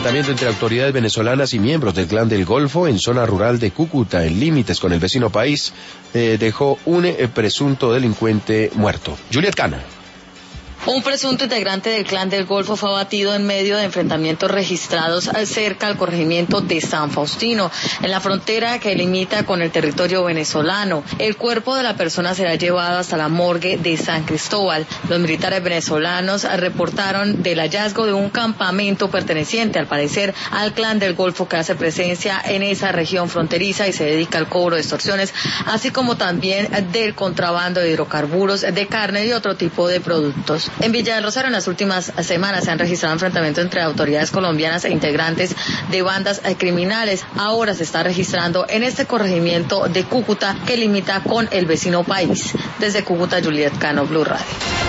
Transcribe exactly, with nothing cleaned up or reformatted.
enfrentamiento entre autoridades venezolanas y miembros del Clan del Golfo en zona rural de Cúcuta, en límites con el vecino país, eh, dejó un eh, presunto delincuente muerto. Juliet Cano. Un presunto integrante del Clan del Golfo fue abatido en medio de enfrentamientos registrados cerca al corregimiento de San Faustino, en la frontera que limita con el territorio venezolano. El cuerpo de la persona será llevado hasta la morgue de San Cristóbal. Los militares venezolanos reportaron del hallazgo de un campamento perteneciente, al parecer, al Clan del Golfo, que hace presencia en esa región fronteriza y se dedica al cobro de extorsiones, así como también del contrabando de hidrocarburos, de carne y otro tipo de productos. En Villa del Rosario, en las últimas semanas se han registrado enfrentamientos entre autoridades colombianas e integrantes de bandas criminales. Ahora se está registrando en este corregimiento de Cúcuta, que limita con el vecino país. Desde Cúcuta, Juliet Cano, Blue Radio.